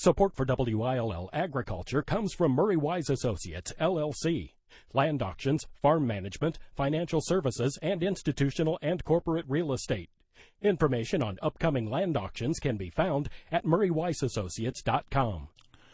Support for WILL Agriculture comes from Murray Wise Associates, LLC. Land auctions, farm management, financial services, and institutional and corporate real estate. Information on upcoming land auctions can be found at murraywiseassociates.com.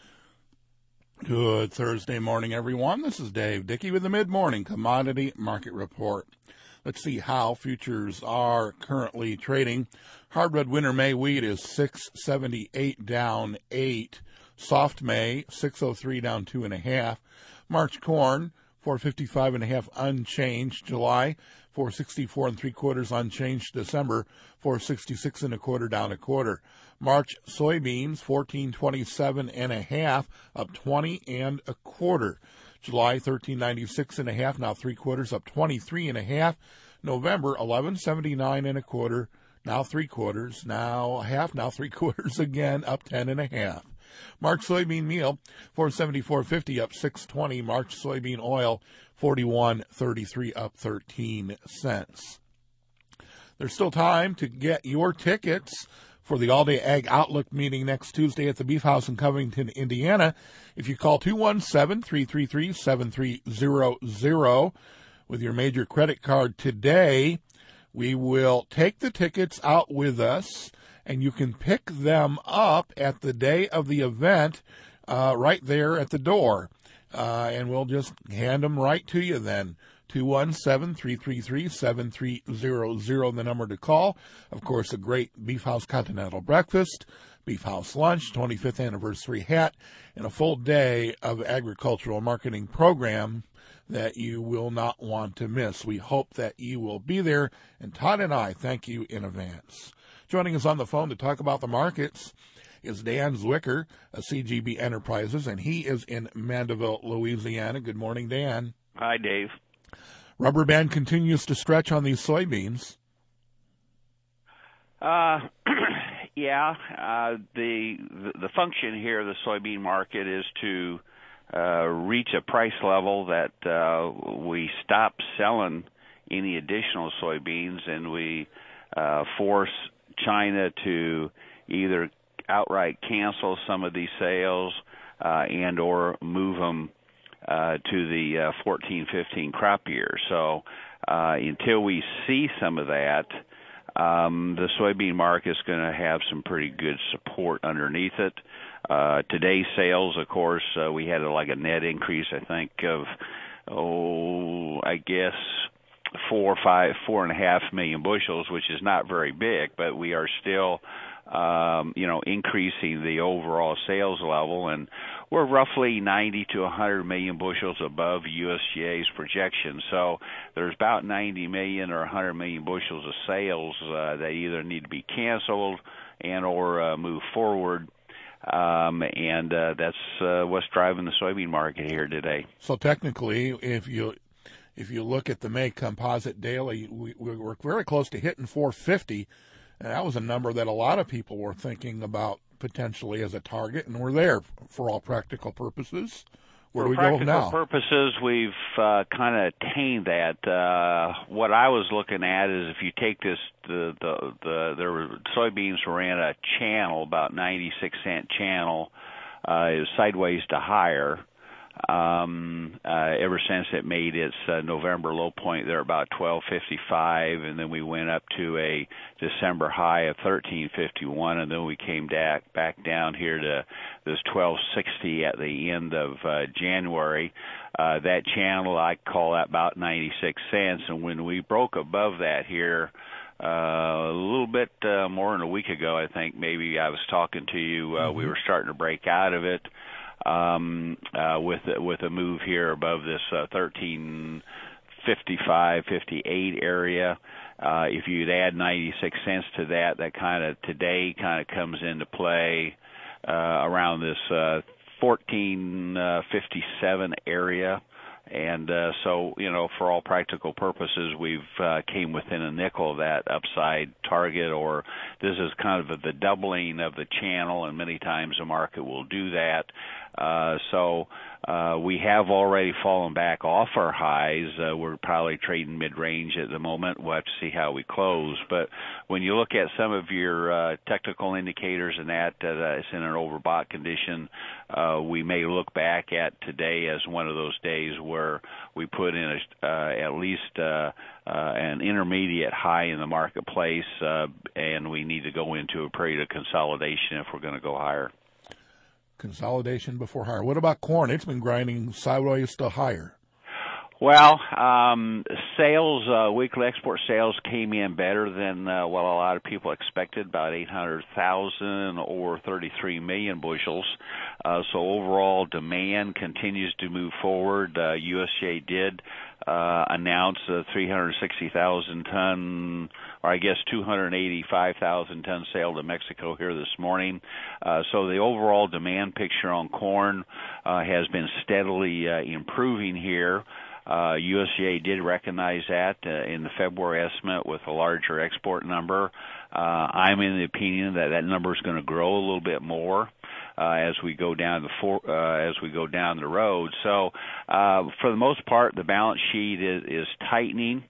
Good Thursday morning, everyone. This is Dave Dickey with the Mid-Morning Commodity Market Report. Let's see how futures are currently trading. Hard red winter May wheat is $6.78 down 8. Soft May $6.03 down 2.5. March corn $4.55.5 unchanged. July $4.64 3/4 unchanged. December $4.66 down 1/4. March soybeans $14.27.5 up 20 1/4. July $13.96.5 now 3/4 up 23.5. November $11.79 1/4 now 3/4 now half now 3/4 again up 10.5. March soybean meal $4.74.50 up 6.20. March soybean oil $41.33 up 13 cents. There's still time to get your tickets for the All-Day Ag Outlook meeting next Tuesday at the Beef House in Covington, Indiana. If you call 217-333-7300 with your major credit card today, we will take the tickets out with us, and you can pick them up at the day of the event right there at the door. And we'll just hand them right to you then. 217-333-7300, the number to call. Of course, a great Beef House Continental Breakfast, Beef House Lunch, 25th Anniversary Hat, and a full day of agricultural marketing program that you will not want to miss. We hope that you will be there, and Todd and I thank you in advance. Joining us on the phone to talk about the markets is Dan Zwicker of CGB Enterprises, and he is in Mandeville, Louisiana. Good morning, Dan. Hi, Dave. Rubber band continues to stretch on these soybeans. The function here of the soybean market is to reach a price level that we stop selling any additional soybeans, and we force China to either outright cancel some of these sales and or move them to the 14-15 crop year. So until we see some of that, the soybean market is going to have some pretty good support underneath it. Today's sales, of course, we had a net increase, I think, of 4.5 million bushels, which is not very big, but we are still increasing the overall sales level, and we're roughly 90 to 100 million bushels above USDA's projection. So there's about 90 million or 100 million bushels of sales that either need to be canceled and or move forward, and that's what's driving the soybean market here today. So technically, if you look at the May composite daily, we're very close to hitting 450. And that was a number that a lot of people were thinking about potentially as a target, and we're there for all practical purposes. Where do we go now? For practical purposes, we've kind of attained that. What I was looking at is if you take this, the soybeans were in a channel, about 96-cent channel, it was sideways to higher. Ever since it made its November low point there about 12.55, and then we went up to a December high of 13.51, and then we came back down here to this 12.60 at the end of January. That channel, I call that about 96 cents, and when we broke above that here a little bit more than a week ago, I think maybe I was talking to you, we were starting to break out of it. With a move here above this 13.55-58 area. If you'd add 96 cents to that, that today comes into play around this 14.57 area. So, for all practical purposes, we've came within a nickel of that upside target, or this is kind of the doubling of the channel, and many times the market will do that. So we have already fallen back off our highs. We're probably trading mid-range at the moment. We'll have to see how we close. But when you look at some of your technical indicators and that it's in an overbought condition, we may look back at today as one of those days where we put in at least an intermediate high in the marketplace, and we need to go into a period of consolidation if we're going to go higher. Consolidation before higher. What about corn? It's been grinding sideways to higher. Well, sales, weekly export sales came in better than what a lot of people expected, about 800,000 or 33 million bushels. So overall demand continues to move forward. USDA did announce a 360,000 ton, or I guess 285,000 ton sale to Mexico here this morning. So the overall demand picture on corn has been steadily improving here. USDA did recognize that in the February estimate with a larger export number. I'm in the opinion that that number is going to grow a little bit more as we go down the road. So for the most part, the balance sheet is tightening.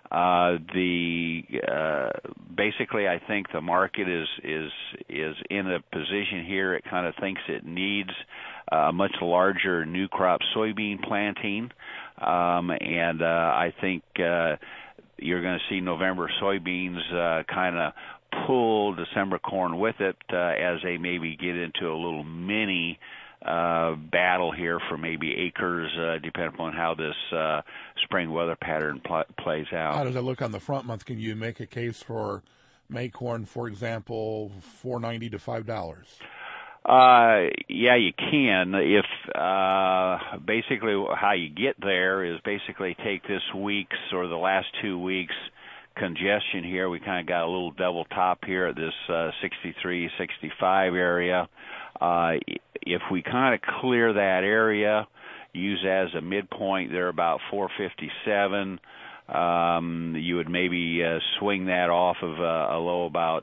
Basically, I think the market is in a position here. It kind of thinks it needs a much larger new crop soybean planting, and I think you're going to see November soybeans kind of pull December corn with it as they maybe get into a little mini battle here for maybe acres, depending upon how this spring weather pattern plays out. How does it look on the front month? Can you make a case for May corn, for example, $4.90 to $5? Yeah, you can. If basically how you get there is basically take this week's or the last 2 weeks congestion here. We kind of got a little double top here at this 63, 65 area. If we kind of clear that area, use as a midpoint, they're about 457. You would maybe swing that off of a low about,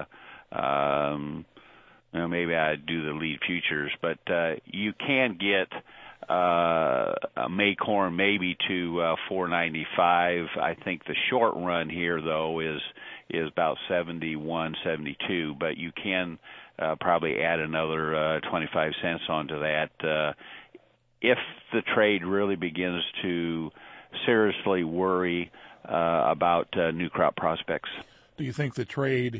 maybe I'd do the lead futures, but you can get May corn maybe to 495. I think the short run here, though, is about 71, 72, but you can probably add another 25 cents onto that if the trade really begins to seriously worry about new crop prospects. Do you think the trade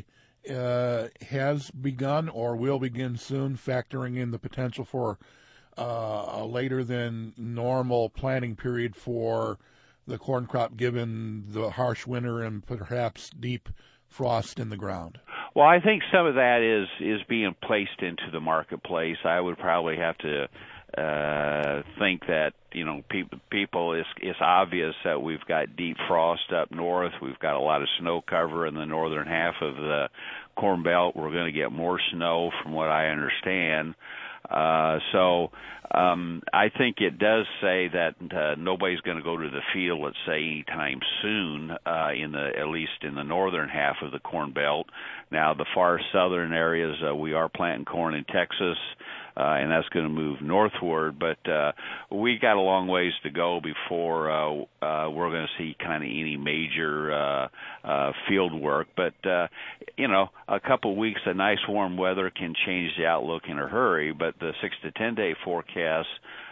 has begun or will begin soon, factoring in the potential for a later than normal planting period for the corn crop given the harsh winter and perhaps deep frost in the ground? Well, I think some of that is being placed into the marketplace. I would probably have to think that, people, it's obvious that we've got deep frost up north. We've got a lot of snow cover in the northern half of the Corn Belt. We're going to get more snow from what I understand. So I think it does say that nobody's going to go to the field, let's say, anytime soon, at least in the northern half of the Corn Belt. Now, the far southern areas, we are planting corn in Texas, and that's going to move northward. But we got a long ways to go before we're going to see kind of any major field work. But, a couple of weeks of nice warm weather can change the outlook in a hurry. But the 6 to 10 day forecast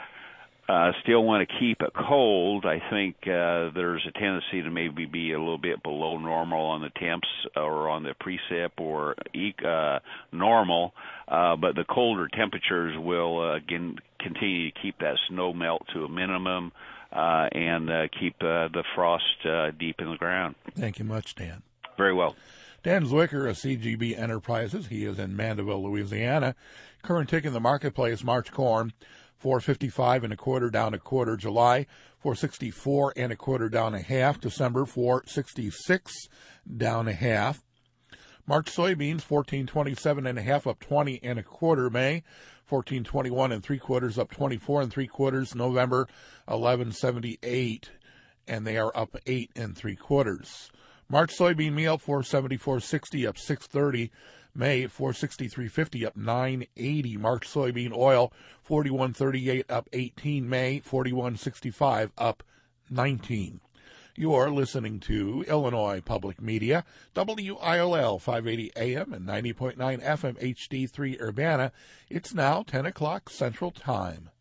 still want to keep it cold. I think there's a tendency to maybe be a little bit below normal on the temps or on the precip or normal, but the colder temperatures will again continue to keep that snow melt to a minimum and keep the frost deep in the ground. Thank you much, Dan. Very well. Dan Zwicker of CGB Enterprises. He is in Mandeville, Louisiana. Current tick in the marketplace, March corn, 455 1/4 down 1/4. July, 464 1/4 down 1/2. December, 466 down 1/2. March soybeans, 1427.5 up 20 1/4. May, 1421 3/4 up 24 3/4. November, 1178, and they are up 8 3/4. March soybean meal, 474.60 up 630. May, 463.50 up 980. March soybean oil, 41.38 up 18. May, 41.65 up 19. You're listening to Illinois Public Media, WILL 580 AM and 90.9 FM HD3 Urbana. It's now 10 o'clock Central Time.